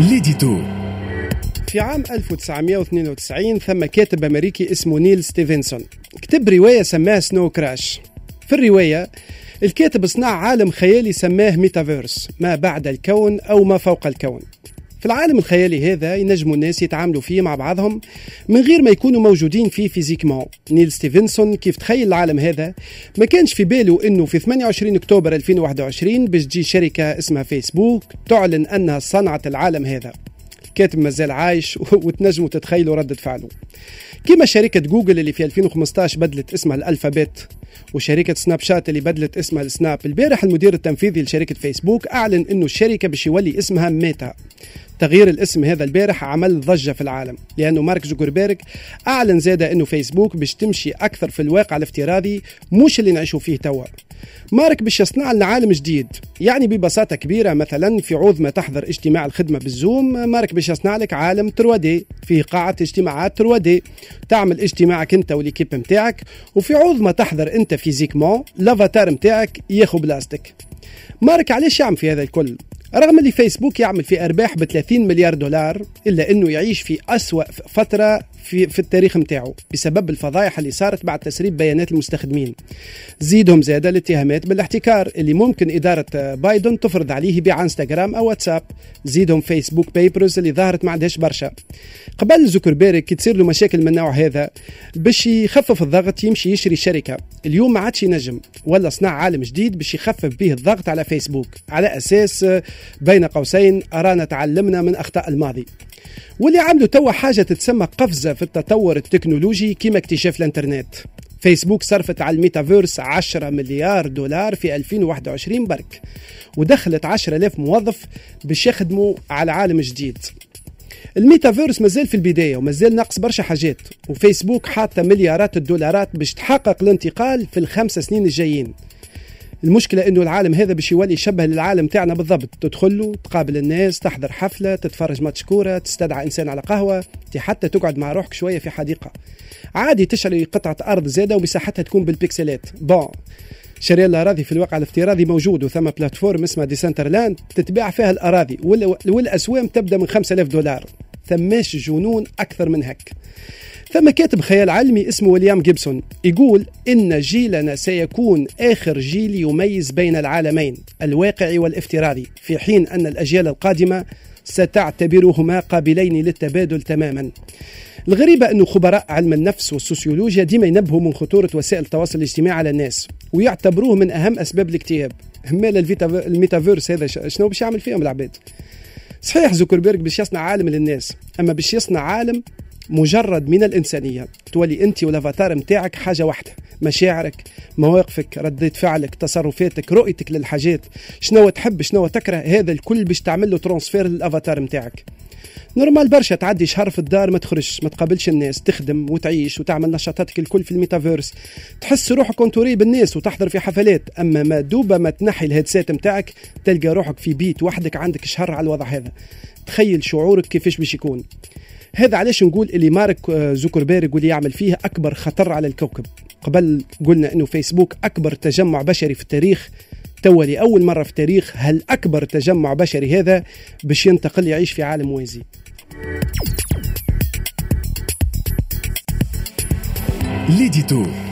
ليديتو. في عام 1992 ثم كاتب أمريكي اسمه نيل ستيفنسون كتب رواية سماها سنو كراش. في الرواية الكاتب صنع عالم خيالي سماه ميتافيرس، ما بعد الكون أو ما فوق الكون. في العالم الخيالي هذا ينجموا الناس يتعاملوا فيه مع بعضهم من غير ما يكونوا موجودين فيه فيزيكمون. نيل ستيفنسون كيف تخيل العالم هذا ما كانش في باله انه في 28 اكتوبر 2021 باش تجي شركة اسمها فيسبوك تعلن انها صنعت العالم هذا. الكاتب مازال عايش وتنجموا تتخيلوا ردة فعله. كما شركة جوجل اللي في 2015 بدلت اسمها الألفابت، وشركة سناب شات اللي بدلت اسمها السناب. البارح المدير التنفيذي لشركة فيسبوك أعلن إنه الشركة باش يولي اسمها ميتا. تغيير الاسم هذا البارح عمل ضجة في العالم، لأنه مارك زوكربيرغ أعلن زادة إنه فيسبوك باش تمشي أكثر في الواقع الافتراضي مش اللي نعيشوا فيه توا. مارك باش يصنع لنا عالم جديد، يعني ببساطة كبيرة مثلا في عوض ما تحضر اجتماع الخدمة بالزوم، مارك باش يصنع لك عالم 3D فيه قاعة اجتماعات 3D، تعمل اجتماعك انت والكيب متاعك، وفي عوض ما تحضر انت فيزيكمون الافاتار متاعك ياخو بلاستيك. مارك علاش يعمل في هذا الكل؟ رغم اللي فيسبوك يعمل في أرباح ب$30 مليار، إلا أنه يعيش في أسوأ فترة في التاريخ متاعه بسبب الفضايح اللي صارت بعد تسريب بيانات المستخدمين. زيدهم زادة الاتهامات بالاحتكار اللي ممكن إدارة بايدن تفرض عليه يبيع انستغرام أو واتساب. زيدهم فيسبوك بيبرز اللي ظهرت ما عندهاش برشا. قبل زوكربيرغ كي تصير له مشاكل من النوع هذا باش يخفف الضغط يمشي يشري شركة. اليوم ما عادش ينجم، ولا صنع عالم جديد باش يخفف به الضغط على فيسبوك على أساس بين قوسين أرانا تعلمنا من أخطاء الماضي. واللي عملوا توا حاجة تتسمى قفزة في التطور التكنولوجي كما اكتشاف الانترنت. فيسبوك صرفت على الميتافيرس $10 مليار في 2021 برك، ودخلت 10,000 موظف باش يخدموا على عالم جديد. الميتافيرس مازال في البداية ومازال ناقص برشا حاجات، وفيسبوك حاطة مليارات الدولارات باش تحقق الانتقال في ال5 سنين الجايين. المشكلة انه العالم هذا باش يولي يشبه للعالم تاعنا بالضبط، تدخله تقابل الناس، تحضر حفلة، تتفرج ماتش كورة، تستدعى انسان على قهوة، حتى تقعد مع روحك شوية في حديقة. عادي تشتري قطعة ارض زادة وبساحتها تكون بالبيكسلات. شراء الأراضي في الواقع الافتراضي موجود، وثم بلاتفورم اسمها ديسنترلاند تتباع فيها الأراضي والأسوام تبدأ من $5,000. ثماش جنون أكثر من هك. ثم كاتب خيال علمي اسمه ويليام جيبسون يقول إن جيلنا سيكون آخر جيل يميز بين العالمين الواقعي والافتراضي، في حين أن الأجيال القادمة ستعتبرهما قابلين للتبادل تماما. الغريبة أنه خبراء علم النفس والسوسيولوجيا ديما ينبهوا من خطورة وسائل التواصل الاجتماعي على الناس ويعتبروه من أهم أسباب الاكتئاب. همال الميتافيرس هذا شنو باش يعمل فيهم العباد؟ صحيح زوكربيرغ باش يصنع عالم للناس، أما باش يصنع عالم مجرد من الإنسانية، تولي أنت والأفاتار متاعك حاجة واحدة، مشاعرك، مواقفك، ردة فعلك، تصرفاتك، رؤيتك للحاجات، شنو تحب شنو تكره، هذا الكل باش تعمل له ترانسفير للأفاتار متاعك. نورمال برشا تعدي شهر في الدار ما تخرجش، ما تقابلش الناس، تخدم وتعيش وتعمل نشاطاتك الكل في الميتافيرس، تحس روحك كونتوري بالناس وتحضر في حفلات. أما ما دوبة ما تنحي الهيدسات متاعك تلقى روحك في بيت وحدك عندك شهر على الوضع هذا. تخيل شعورك كيفاش باش يكون. هذا علاش نقول اللي مارك زوكربيرغ واللي يعمل فيه أكبر خطر على الكوكب. قبل قلنا إنه فيسبوك أكبر تجمع بشري في التاريخ، توا لأول مرة في التاريخ هل أكبر تجمع بشري هذا باش ينتقل يعيش في عالم موازي. ليديتو.